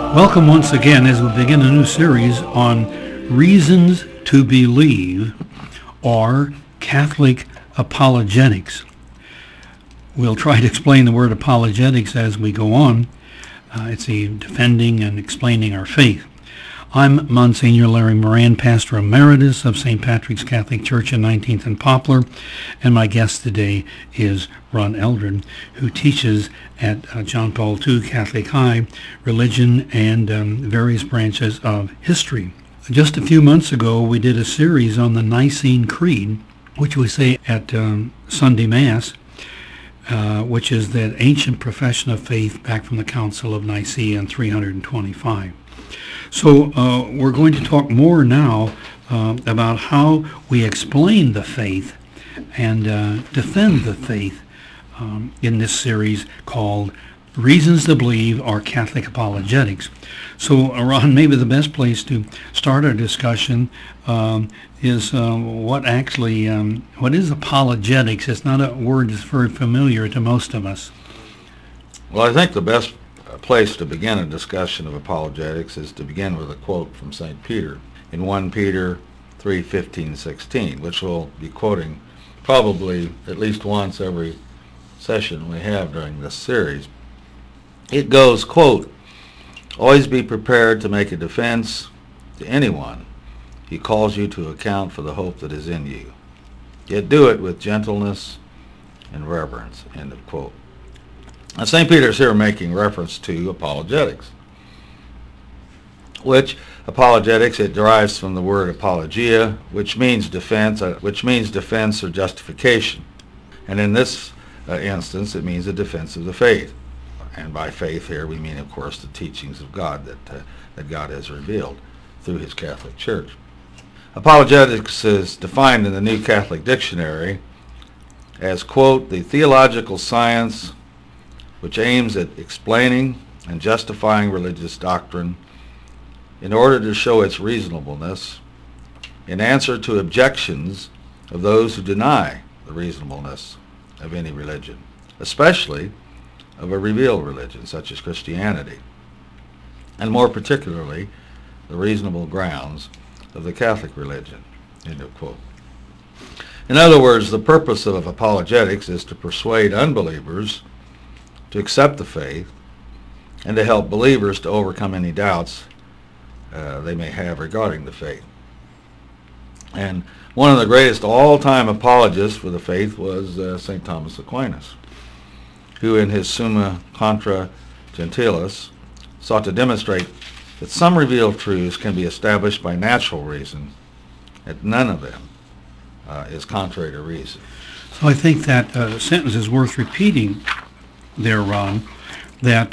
Welcome once again as we begin a new series on reasons to believe or Catholic apologetics. We'll try to explain the word apologetics as we go on. It's the defending and explaining our faith. I'm Monsignor Larry Moran, Pastor Emeritus of St. Patrick's Catholic Church in 19th and Poplar, and my guest today is Ron Eldred, who teaches at John Paul II Catholic High, religion and various branches of history. Just a few months ago, we did a series on the Nicene Creed, which we say at Sunday Mass, which is that ancient profession of faith back from the Council of Nicaea in 325. So we're going to talk more now about how we explain the faith and defend the faith in this series called Reasons to Believe or Catholic Apologetics. So Ron, maybe the best place to start our discussion is what is apologetics? It's not a word that's very familiar to most of us. Well, I think the best place to begin a discussion of apologetics is to begin with a quote from St. Peter in 1 Peter 3:15-16, which we'll be quoting probably at least once every session we have during this series. It goes, quote, "Always be prepared to make a defense to anyone who calls you to account for the hope that is in you. Yet do it with gentleness and reverence," end of quote. Now, St. Peter's here making reference to apologetics, which apologetics, it derives from the word apologia, which means defense or justification. And in this instance, it means a defense of the faith. And by faith here, we mean, of course, the teachings of God that God has revealed through his Catholic Church. Apologetics is defined in the New Catholic Dictionary as, quote, "the theological science which aims at explaining and justifying religious doctrine in order to show its reasonableness in answer to objections of those who deny the reasonableness of any religion, especially of a revealed religion such as Christianity, and more particularly the reasonable grounds of the Catholic religion," end of quote. In other words, the purpose of apologetics is to persuade unbelievers to accept the faith and to help believers to overcome any doubts they may have regarding the faith. And one of the greatest all-time apologists for the faith was St. Thomas Aquinas, who in his Summa Contra Gentiles sought to demonstrate that some revealed truths can be established by natural reason, and none of them is contrary to reason. So I think that sentence is worth repeating there, Ron, that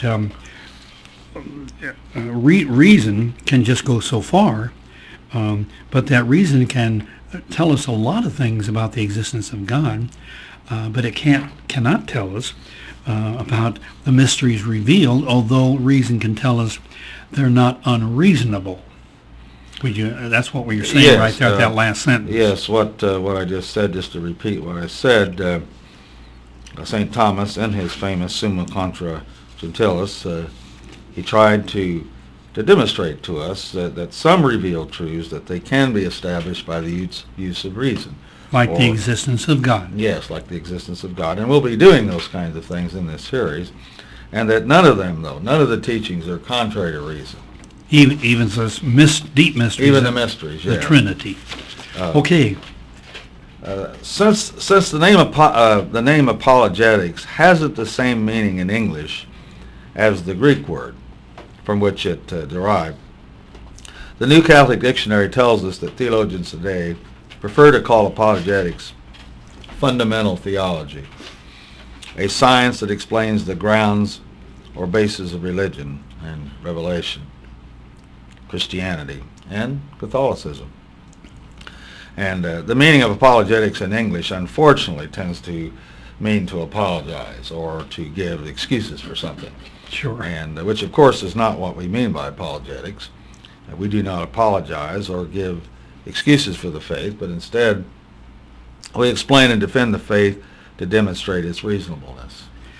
reason can just go so far, but that reason can tell us a lot of things about the existence of God, but it cannot tell us about the mysteries revealed, although reason can tell us they're not unreasonable. That's what you're saying, yes, right there at that last sentence. Yes, what I just said, just to repeat what I said, St. Thomas, in his famous Summa Contra Gentiles, he tried to demonstrate to us that some revealed truths, that they can be established by the use of reason. Like the existence of God. Yes, like the existence of God. And we'll be doing those kinds of things in this series. And that none of the teachings are contrary to reason. Even those deep mysteries. Even the mysteries, yes. The Trinity. Okay. Since the name apologetics hasn't the same meaning in English as the Greek word from which it derived, the New Catholic Dictionary tells us that theologians today prefer to call apologetics fundamental theology, a science that explains the grounds or basis of religion and revelation, Christianity, and Catholicism. And the meaning of apologetics in English, unfortunately, tends to mean to apologize or to give excuses for something. Sure. And which, of course, is not what we mean by apologetics. We do not apologize or give excuses for the faith, but instead we explain and defend the faith to demonstrate its reasonableness.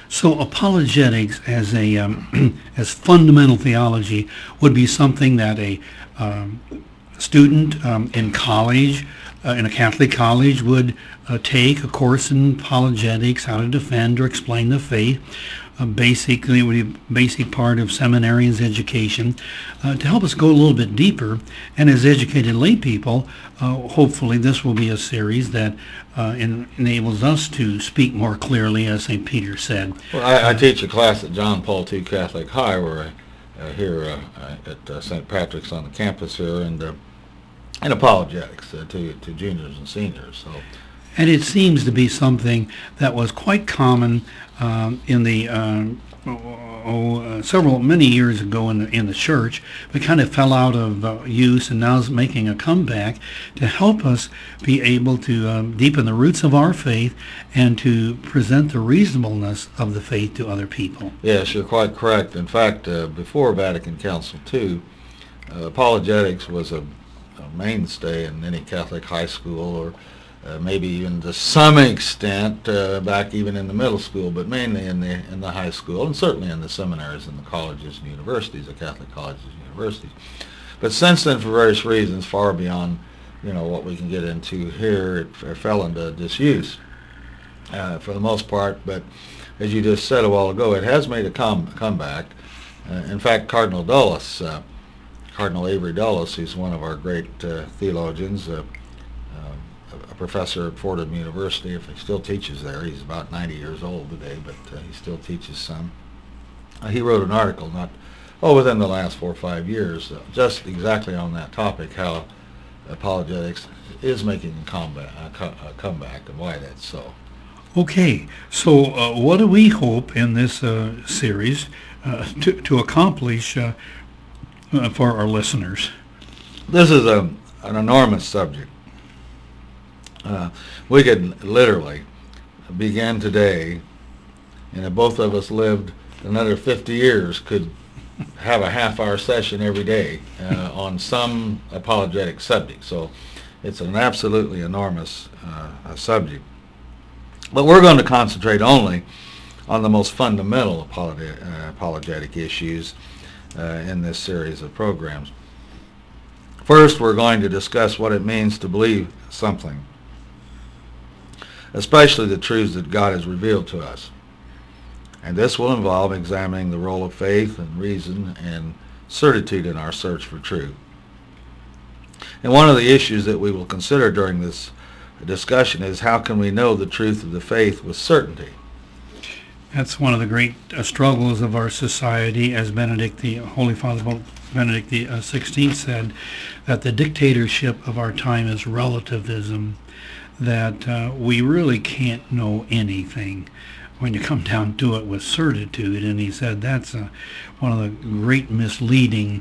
So apologetics as a as fundamental theology would be something that a student in college, in a Catholic college, would take a course in apologetics, how to defend or explain the faith. Basically, it would be a basic part of seminarian's education to help us go a little bit deeper. And as educated lay people, hopefully this will be a series that enables us to speak more clearly, as St. Peter said. Well, I teach a class at John Paul II Catholic High, where here at St. Patrick's on the campus here, and apologetics to juniors and seniors. So. And it seems to be something that was quite common in the many years ago in the church, but kind of fell out of use, and now is making a comeback to help us be able to deepen the roots of our faith and to present the reasonableness of the faith to other people. Yes, you're quite correct. In fact, before Vatican Council II, apologetics was a mainstay in any Catholic high school, or maybe even to some extent back even in the middle school, but mainly in the high school, and certainly in the seminaries and the colleges and universities, the Catholic colleges and universities. But since then, for various reasons, far beyond what we can get into here, it fell into disuse for the most part. But as you just said a while ago, it has made a comeback. In fact, Cardinal Dulles, Cardinal Avery Dulles, who's one of our great theologians, a professor at Fordham University, if he still teaches there. He's about 90 years old today, but he still teaches some. He wrote an article within the last 4 or 5 years, just exactly on that topic, how apologetics is making a comeback, and why that's so. Okay, so what do we hope in this series to accomplish for our listeners? This is an enormous subject. We could literally begin today, and if both of us lived another 50 years, could have a half-hour session every day on some apologetic subject. So it's an absolutely enormous subject. But we're going to concentrate only on the most fundamental apologetic issues in this series of programs. First, we're going to discuss what it means to believe something, especially the truths that God has revealed to us. And this will involve examining the role of faith and reason and certitude in our search for truth. And one of the issues that we will consider during this discussion is, how can we know the truth of the faith with certainty? That's one of the great struggles of our society, as Holy Father Benedict XVI said, that the dictatorship of our time is relativism, that we really can't know anything when you come down to it with certitude. And he said that's one of the great misleading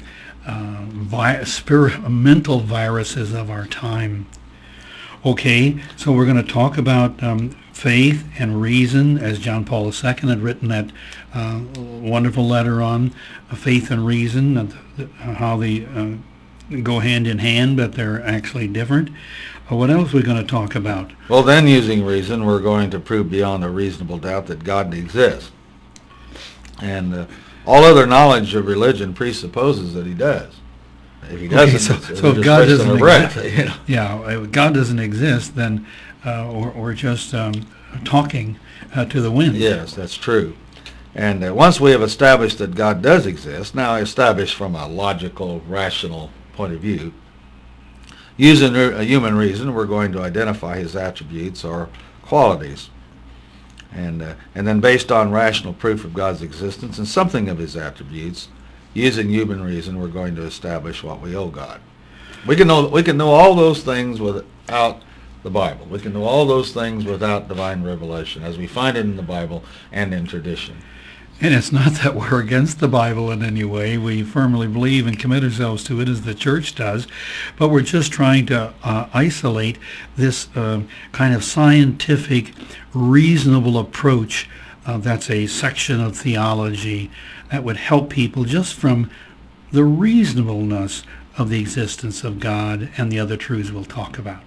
mental viruses of our time. Okay, so we're going to talk about faith and reason, as John Paul II had written that wonderful letter on faith and reason, how they go hand in hand, but they're actually different. What else are we going to talk about? Well, then, using reason, we're going to prove beyond a reasonable doubt that God exists. And all other knowledge of religion presupposes that he does. If he doesn't, so if God doesn't exist, if God doesn't exist, then we're just talking to the wind. Yes, that's true. And once we have established that God does exist, now established from a logical, rational point of view, using a human reason, we're going to identify his attributes or qualities. And then, based on rational proof of God's existence and something of his attributes, using human reason, we're going to establish what we owe God. We can know all those things without the Bible. We can know all those things without divine revelation, as we find it in the Bible and in tradition. And it's not that we're against the Bible in any way. We firmly believe and commit ourselves to it, as the church does, but we're just trying to isolate this kind of scientific, reasonable approach that's a section of theology that would help people just from the reasonableness of the existence of God and the other truths we'll talk about.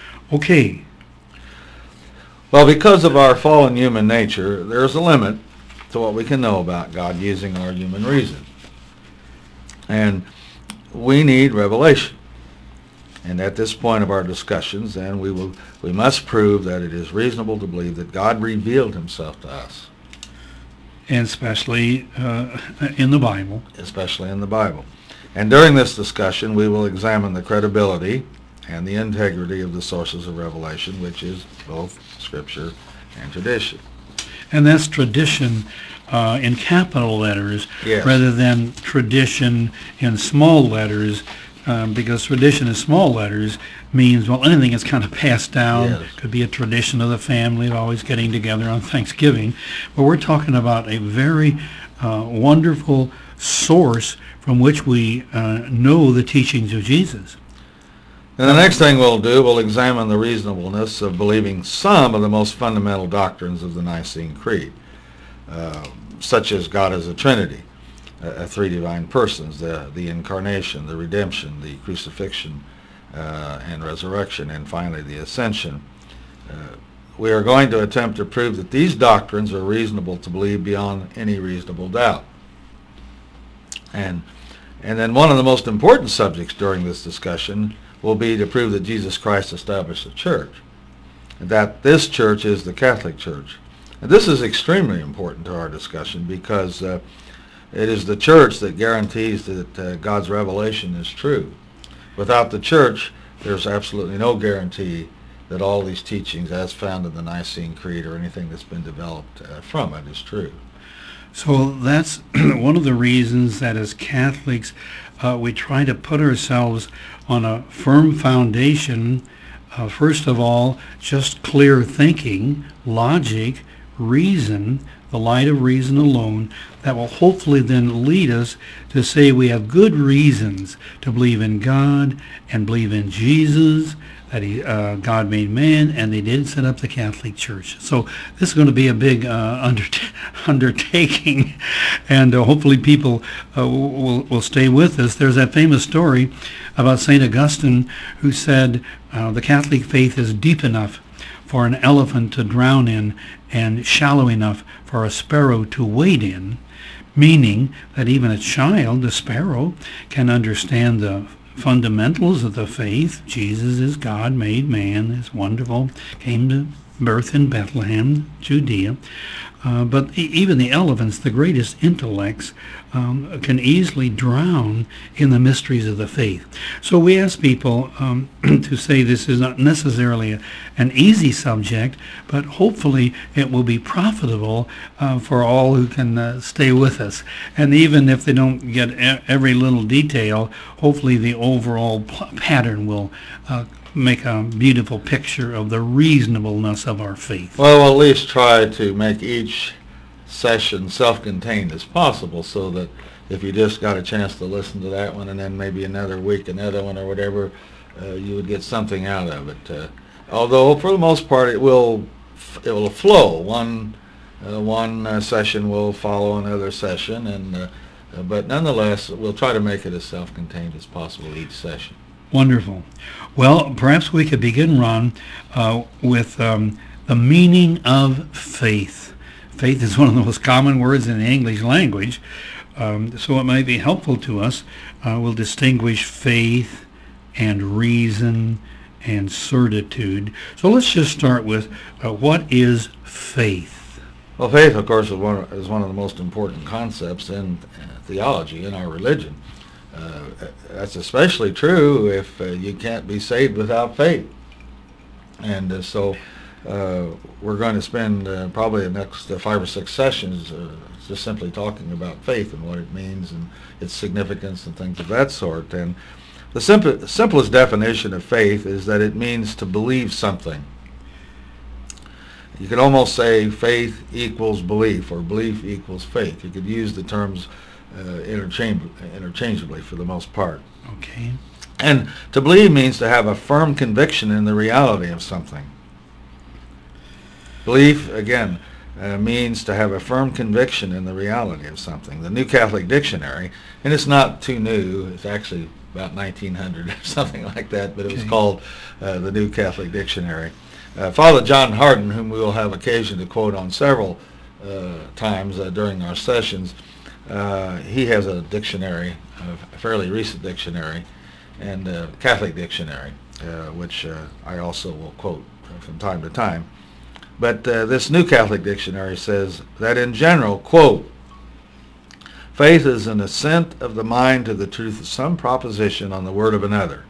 Okay. Well, because of our fallen human nature, there's a limit to what we can know about God using our human reason. And we need revelation. And at this point of our discussions, then we must prove that it is reasonable to believe that God revealed himself to us. And especially in the Bible. Especially in the Bible. And during this discussion, we will examine the credibility and the integrity of the sources of revelation, which is both Scripture and tradition. And that's tradition in capital letters, Yes. rather than tradition in small letters, because tradition in small letters means, well, anything that's kind of passed down. Yes. Could be a tradition of the family, of always getting together on Thanksgiving. But we're talking about a very wonderful source from which we know the teachings of Jesus. And the next thing we'll do, we'll examine the reasonableness of believing some of the most fundamental doctrines of the Nicene Creed, such as God as a Trinity, three divine persons, the incarnation, the redemption, the crucifixion and resurrection, and finally the ascension. We are going to attempt to prove that these doctrines are reasonable to believe beyond any reasonable doubt. And then one of the most important subjects during this discussion will be to prove that Jesus Christ established a church, and that this church is the Catholic Church. And this is extremely important to our discussion because it is the church that guarantees that God's revelation is true. Without the church, there's absolutely no guarantee that all these teachings as found in the Nicene Creed or anything that's been developed from it is true. So that's one of the reasons that as Catholics we try to put ourselves on a firm foundation. First of all, just clear thinking, logic, reason, the light of reason alone, that will hopefully then lead us to say we have good reasons to believe in God and believe in Jesus, that God made man, and they did set up the Catholic Church. So this is going to be a big undertaking, and hopefully people will stay with us. There's that famous story about St. Augustine who said the Catholic faith is deep enough for an elephant to drown in and shallow enough for a sparrow to wade in, meaning that even a child, the sparrow, can understand the fundamentals of the faith. Jesus is God, made man, is wonderful, came to birth in Bethlehem, Judea. But even the elephants, the greatest intellects, can easily drown in the mysteries of the faith. So we ask people to say this is not necessarily an easy subject, but hopefully it will be profitable for all who can stay with us. And even if they don't get every little detail, hopefully the overall pattern will make a beautiful picture of the reasonableness of our faith. Well, we'll at least try to make each session self-contained as possible, so that if you just got a chance to listen to that one and then maybe another week another one or whatever, you would get something out of it. Although for the most part it will flow. One session will follow another session, and but nonetheless we'll try to make it as self-contained as possible each session. Wonderful. Well, perhaps we could begin, Ron, with the meaning of faith. Faith is one of the most common words in the English language, so it might be helpful to us. We'll distinguish faith and reason and certitude. So let's just start with what is faith? Well, faith, of course, is one of the most important concepts in theology, in our religion. That's especially true if you can't be saved without faith. And so we're going to spend probably the next 5 or 6 sessions just simply talking about faith and what it means and its significance and things of that sort. And the simplest definition of faith is that it means to believe something. You could almost say faith equals belief, or belief equals faith. You could use the terms interchangeably for the most part. Okay. And to believe means to have a firm conviction in the reality of something. Belief, again, means to have a firm conviction in the reality of something. The New Catholic Dictionary, and it's not too new, it's actually about 1900 or something like that, but it was called the New Catholic Dictionary. Father John Hardon, whom we will have occasion to quote on several times during our sessions. He has a dictionary, a fairly recent dictionary, and a Catholic dictionary, which I also will quote from time to time. But this New Catholic Dictionary says that in general, quote, faith is an assent of the mind to the truth of some proposition on the word of another.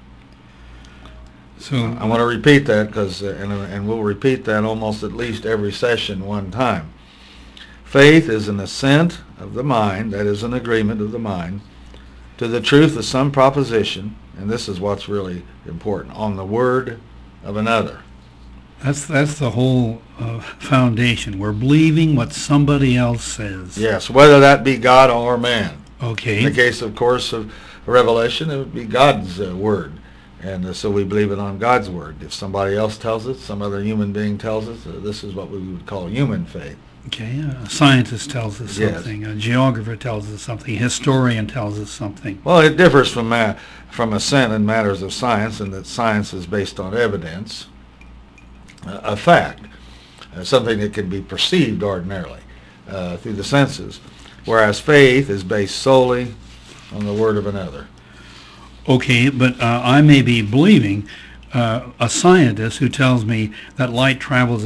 So I want to repeat that because, and we'll repeat that almost at least every session one time. Faith is an assent of the mind, that is an agreement of the mind, to the truth of some proposition, and this is what's really important, on the word of another. that's the whole foundation. We're believing what somebody else says. Yes, whether that be God or man. Okay. In the case, of course, of Revelation, it would be God's word. And so we believe it on God's word. If somebody else tells us, some other human being tells us, this is what we would call human faith. Okay. A scientist tells us Yes. something. A geographer tells us something. A historian tells us something. Well, it differs from assent in matters of science, in that science is based on evidence, a fact, something that can be perceived ordinarily through the senses, whereas faith is based solely on the word of another. Okay, but I may be believing a scientist who tells me that light travels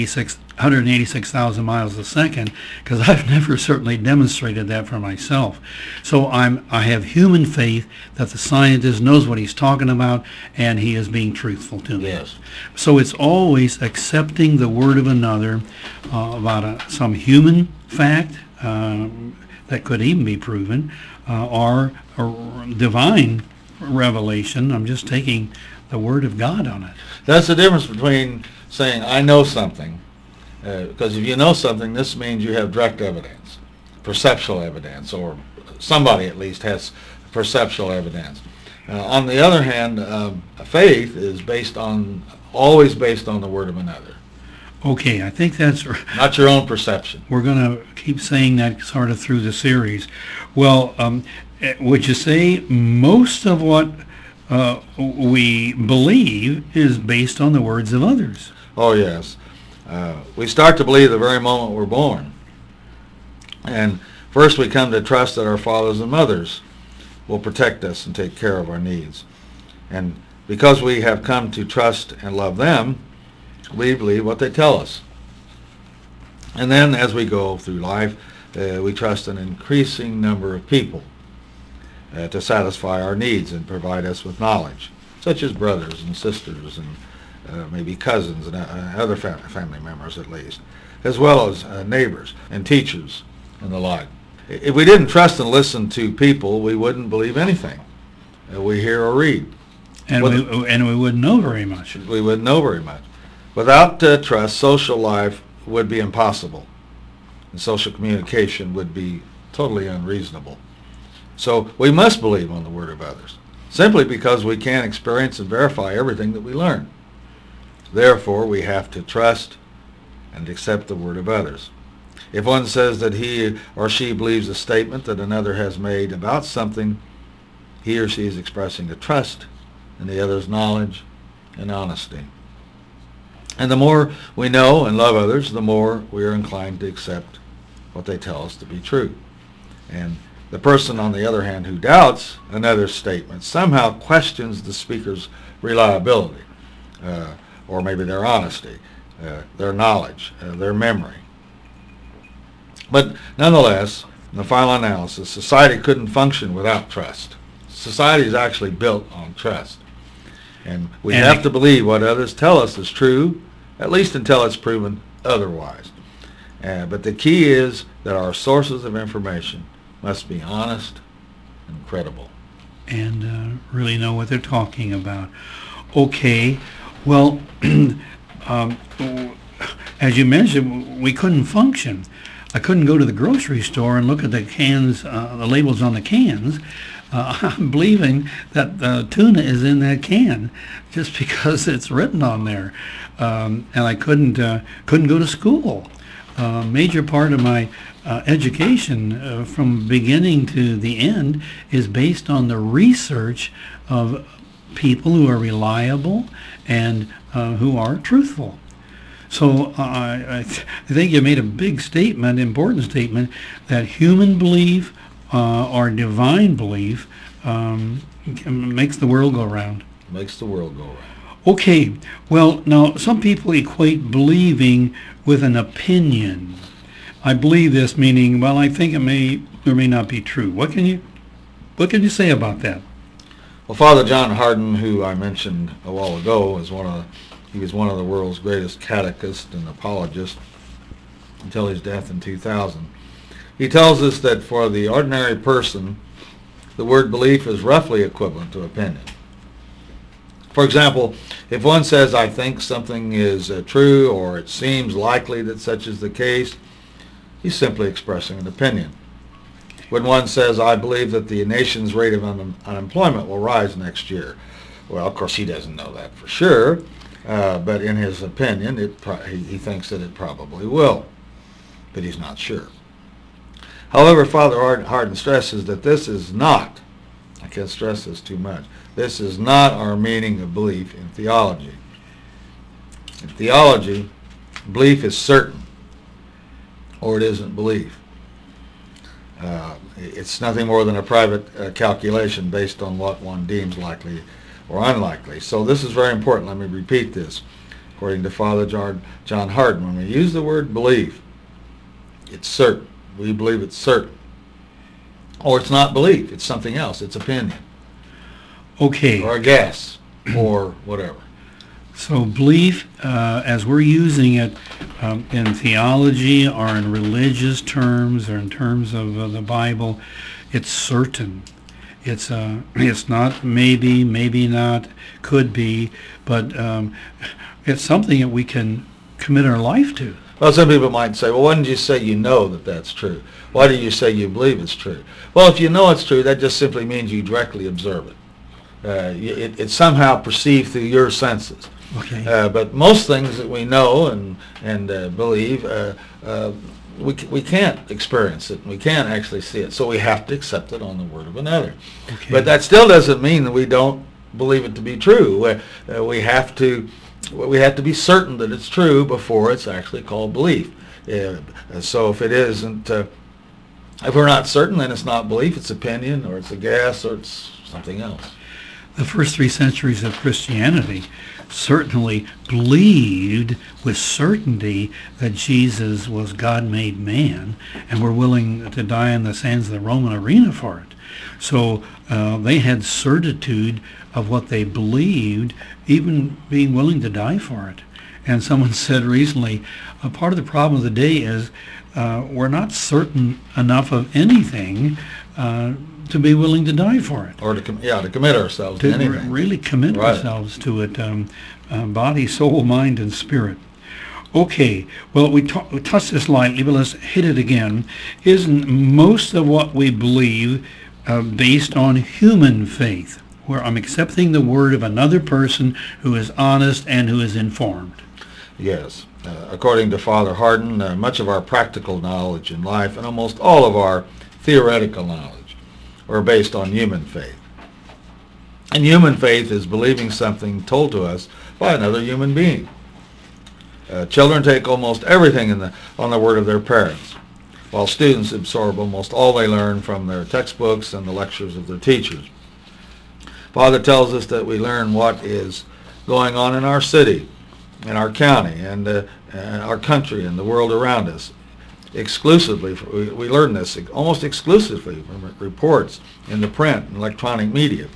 186,000 miles a second, because I've never certainly demonstrated that for myself. So I have human faith that the scientist knows what he's talking about and he is being truthful to me. Yes. So it's always accepting the word of another about some human fact that could even be proven, or a divine revelation. I'm just taking the word of God on it. That's the difference between saying, I know something, because if you know something, this means you have direct evidence, perceptual evidence, or somebody at least has perceptual evidence. On the other hand, faith is always based on the word of another. Okay, I think that's... Not your own perception. We're going to keep saying that sort of through the series. Well, would you say most of what we believe is based on the words of others? Oh, yes. We start to believe the very moment we're born. And first we come to trust that our fathers and mothers will protect us and take care of our needs. And because we have come to trust and love them, we believe what they tell us. And then as we go through life, we trust an increasing number of people to satisfy our needs and provide us with knowledge, such as brothers and sisters and maybe cousins and other family members at least, as well as neighbors and teachers and the like. If we didn't trust and listen to people, we wouldn't believe anything we hear or read. And we wouldn't know very much. We wouldn't know very much. Without trust, social life would be impossible, and social communication would be totally unreasonable. So we must believe on the word of others, simply because we can't experience and verify everything that we learn. Therefore, we have to trust and accept the word of others. If one says that he or she believes a statement that another has made about something, he or she is expressing a trust in the other's knowledge and honesty. And the more we know and love others, the more we are inclined to accept what they tell us to be true. And the person, on the other hand, who doubts another's statement somehow questions the speaker's reliability, or maybe their honesty, their knowledge, their memory. But nonetheless, in the final analysis, society couldn't function without trust. Society is actually built on trust. And we have to believe what others tell us is true, at least until it's proven otherwise. But the key is that our sources of information must be honest and credible. And really know what they're talking about. Okay, well, as you mentioned, we couldn't function. I couldn't go to the grocery store and look at the cans, the labels on the cans. I'm believing that tuna is in that can just because it's written on there. And I couldn't go to school. Major part of my education from beginning to the end is based on the research of people who are reliable and who are truthful. So I think you made a big statement, important statement, that human belief or divine belief makes the world go round. Makes the world go round. Okay, well, now some people equate believing with an opinion. I believe this, meaning, well, I think it may or may not be true. What can you say about that? Well, Father John Hardin, who I mentioned a while ago, he was one of the world's greatest catechists and apologists until his death in 2000. He tells us that for the ordinary person, the word belief is roughly equivalent to opinion. For example, if one says, I think something is true, or it seems likely that such is the case, he's simply expressing an opinion. When one says, I believe that the nation's rate of unemployment will rise next year, well, of course, he doesn't know that for sure, but in his opinion, he thinks that it probably will, but he's not sure. However, Father Hardin stresses that this is not, I can't stress this too much, this is not our meaning of belief in theology. In theology, belief is certain, or it isn't belief. It's nothing more than a private calculation based on what one deems likely or unlikely. So this is very important. Let me repeat this. According to Father John Hardin, when we use the word belief, it's certain. We believe it's certain. Or it's not belief. It's something else. It's opinion. Okay. Or a guess. Or whatever. So belief, as we're using it in theology or in religious terms or in terms of the Bible, it's certain. It's not maybe, maybe not, could be, but it's something that we can commit our life to. Well, some people might say, well, why didn't you say you know that that's true? Why do you say you believe it's true? Well, if you know it's true, that just simply means you directly observe it. It's somehow perceived through your senses. Okay. But most things that we know and believe, we can't experience it. We can't actually see it. So we have to accept it on the word of another. Okay. But that still doesn't mean that we don't believe it to be true. We have to be certain that it's true before it's actually called belief. So if it isn't, if we're not certain, then it's not belief. It's opinion, or it's a guess, or it's something else. The first 3 centuries of Christianity certainly believed with certainty that Jesus was God-made man and were willing to die in the sands of the Roman arena for it. So they had certitude of what they believed, even being willing to die for it. And someone said recently, part of the problem of the day is we're not certain enough of anything to be willing to die for it. Or to commit ourselves to anything. Really commit ourselves to it, body, soul, mind, and spirit. Okay, well, we touched this lightly, but let's hit it again. Isn't most of what we believe based on human faith, where I'm accepting the word of another person who is honest and who is informed? Yes. According to Father Hardin, much of our practical knowledge in life and almost all of our theoretical knowledge are based on human faith. And human faith is believing something told to us by another human being. Children take almost everything on the word of their parents, while students absorb almost all they learn from their textbooks and the lectures of their teachers. Father tells us that we learn what is going on in our city, in our county, and our country, and the world around us. Exclusively, we learn this almost exclusively from reports in the print and electronic media.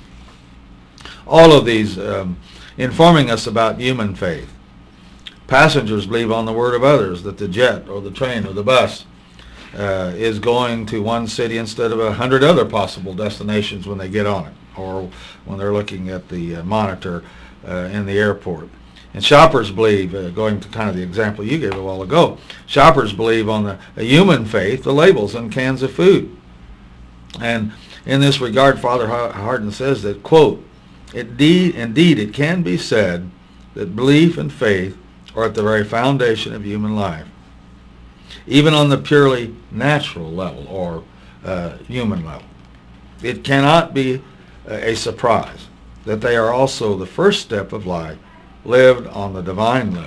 All of these informing us about human faith. Passengers believe on the word of others that the jet or the train or the bus is going to one city instead of 100 other possible destinations when they get on it, or when they're looking at the monitor in the airport. And shoppers believe, going to kind of the example you gave a while ago, shoppers believe on a human faith, the labels on cans of food. And in this regard, Father Hardin says that, quote, indeed it can be said that belief and faith are at the very foundation of human life, even on the purely natural level or human level. It cannot be a surprise that they are also the first step of life lived on the divine level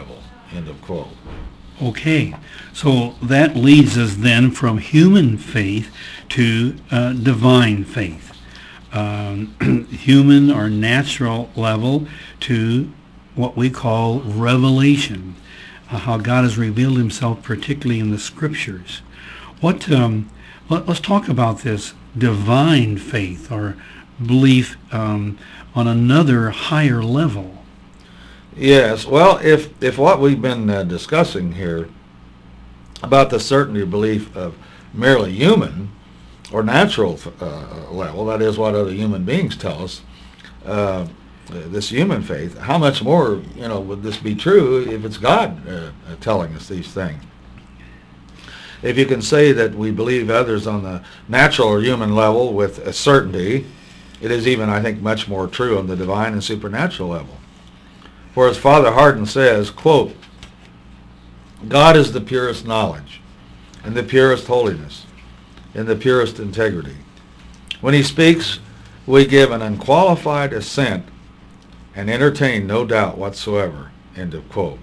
End of quote. Okay, so that leads us then from human faith to divine faith. Human or natural level to what we call revelation, how God has revealed himself particularly in the scriptures. Let's talk about this divine faith or belief on another higher level. Yes, well, if what we've been discussing here about the certainty of belief of merely human or natural level, that is what other human beings tell us, this human faith, how much more, would this be true if it's God telling us these things? If you can say that we believe others on the natural or human level with a certainty, it is even, I think, much more true on the divine and supernatural level. For as Father Hardon says, quote, God is the purest knowledge and the purest holiness and the purest integrity. When he speaks, we give an unqualified assent and entertain no doubt whatsoever, end of quote.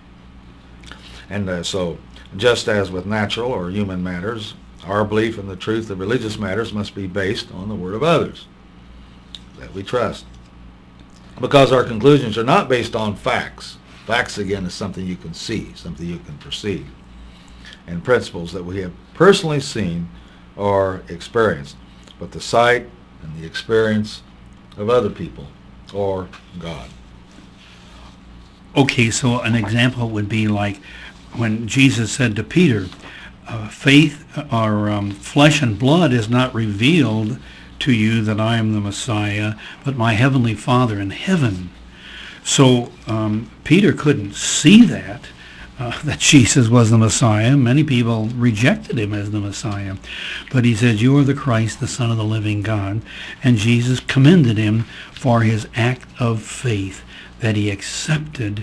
And so, just as with natural or human matters, our belief in the truth of religious matters must be based on the word of others that we trust. Because our conclusions are not based on facts. Facts, again, is something you can see, something you can perceive, and principles that we have personally seen or experienced, but the sight and the experience of other people or God. Okay, so an example would be like when Jesus said to Peter, faith or flesh and blood is not revealed to you that I am the Messiah, but my heavenly Father in heaven. So Peter couldn't see that Jesus was the Messiah. Many people rejected him as the Messiah. But he said, you are the Christ, the Son of the living God. And Jesus commended him for his act of faith, that he accepted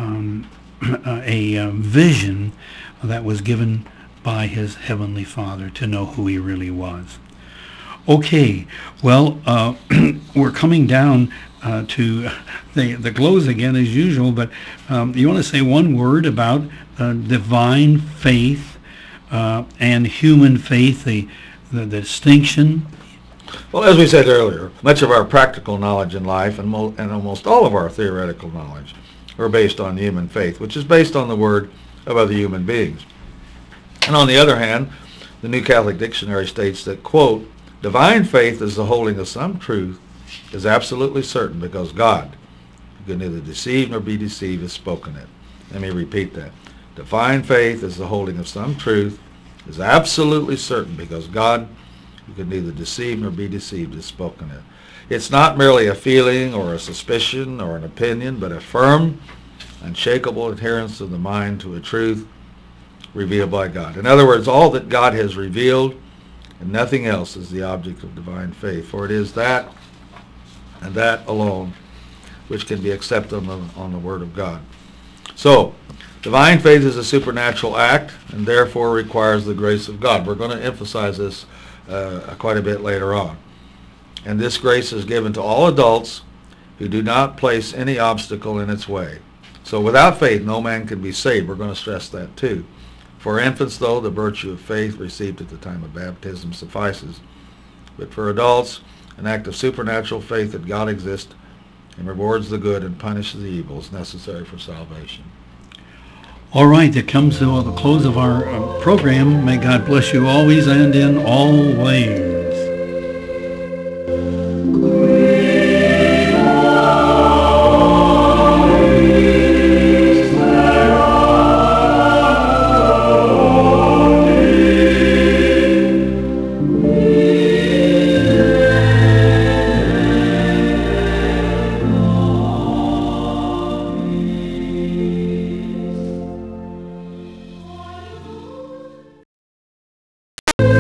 a vision that was given by his heavenly Father to know who he really was. Okay, well, we're coming down to the close again as usual, but you want to say one word about divine faith and human faith, the distinction? Well, as we said earlier, much of our practical knowledge in life and almost all of our theoretical knowledge are based on human faith, which is based on the word of other human beings. And on the other hand, the New Catholic Dictionary states that, quote, divine faith is the holding of some truth is absolutely certain because God, who can neither deceive nor be deceived, has spoken it. Let me repeat that. Divine faith is the holding of some truth is absolutely certain because God, who can neither deceive nor be deceived, has spoken it. It's not merely a feeling or a suspicion or an opinion, but a firm, unshakable adherence of the mind to a truth revealed by God. In other words, all that God has revealed and nothing else is the object of divine faith, for it is that and that alone which can be accepted on the Word of God. So, divine faith is a supernatural act and therefore requires the grace of God. We're going to emphasize this quite a bit later on. And this grace is given to all adults who do not place any obstacle in its way. So without faith, no man can be saved. We're going to stress that too. For infants, though, the virtue of faith received at the time of baptism suffices. But for adults, an act of supernatural faith that God exists and rewards the good and punishes the evil is necessary for salvation. All right, that comes to the close of our program. May God bless you always and in all ways.